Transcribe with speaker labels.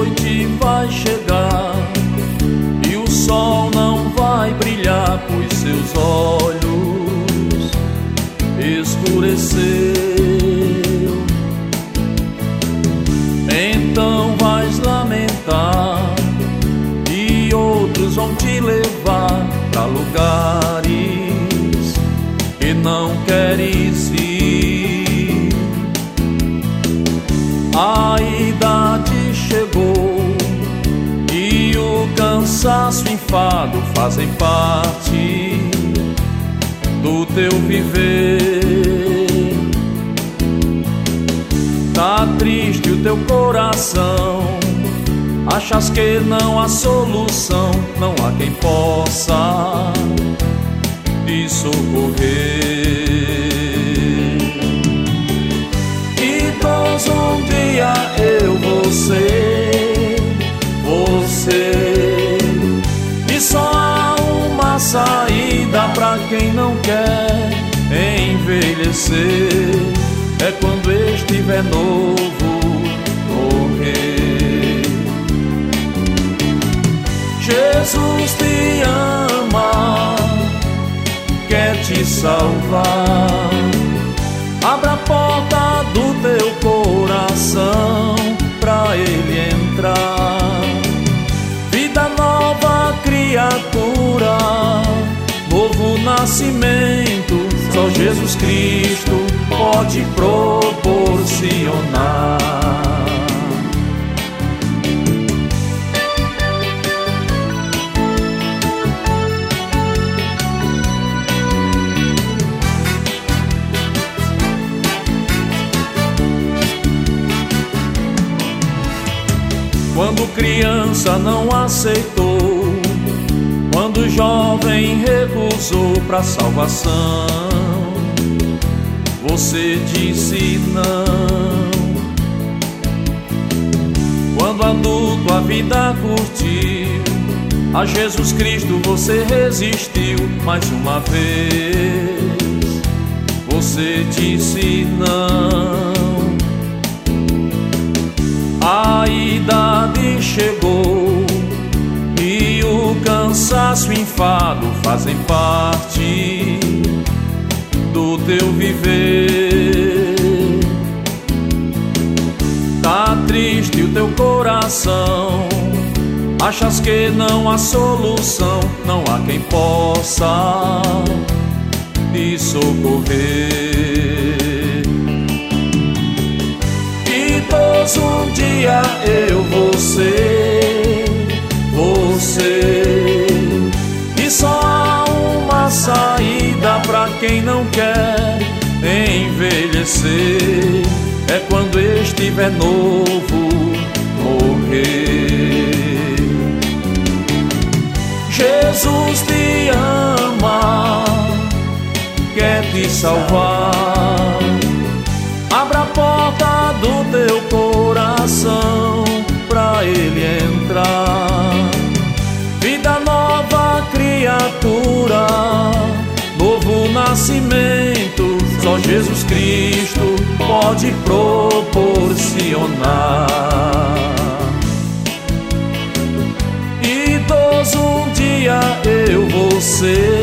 Speaker 1: noite vai chegar e o sol não vai brilhar, pois seus olhos escureceu. Então vais lamentar e outros vão te levar para lugares que não queres ir. A idade chegou e o cansaço e enfado fazem parte do teu viver. Tá triste o teu coração, achas que não há solução, não há quem possa te socorrer. Idoso, um dia eu vou ser você, e só há uma saída pra quem não quer envelhecer, é quando estiver novo morrer. Jesus te ama, quer te salvar. Abra a porta do teu coração pra ele entrar. Vida nova, criatura, novo nascimento, só Jesus Cristo pode proporcionar. Quando criança não aceitou, quando jovem recusou pra salvação, você disse não. Quando adulto a vida curtiu, a Jesus Cristo você resistiu. Mais uma vez você disse não. A idade chegou e o cansaço e enfado fazem parte do teu viver. Tá triste o teu coração, achas que não há solução, não há quem possa te socorrer. Idoso, um dia eu vou ser você, e só há uma saída pra quem não quer envelhecer, é quando estiver novo morrer. Jesus te ama, quer te salvar. Abra a porta do teu coração pra ele entrar. Vida nova, criatura, novo nascimento, só Jesus Cristo pode proporcionar. Idoso, um dia eu vou ser